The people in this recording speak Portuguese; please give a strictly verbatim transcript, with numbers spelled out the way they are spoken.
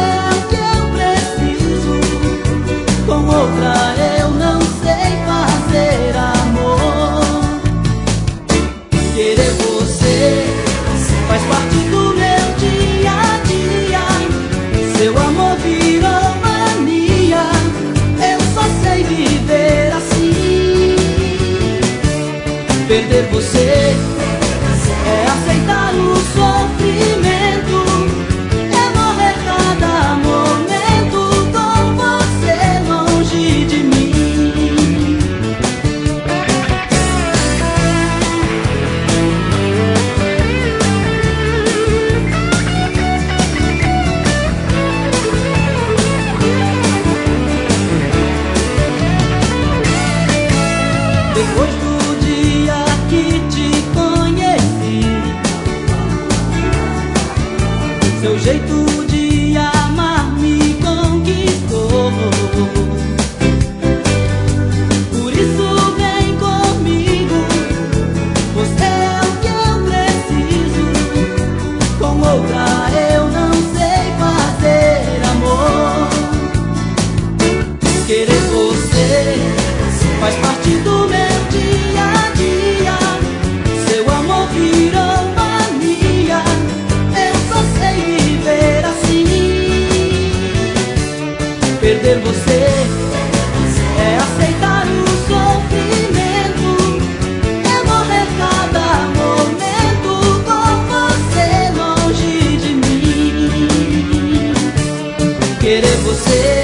é o que eu preciso. Com outra eu não sei fazer amor. Querer você faz parte do meu dia a dia. Seu amor virou mania, eu só sei viver assim. Perder você é aceitar o sofrimento, é morrer cada momento com você longe de mim. Depois do dia que te conheci, seu jeito de amar me conquistou. Por isso vem comigo, você é o que eu preciso. Com outra eu não sei fazer amor. Querer você faz parte do meu dia a dia. Seu amor virou mania, eu só sei viver assim. Perder você é aceitar o sofrimento, é morrer cada momento com você longe de mim. Querer você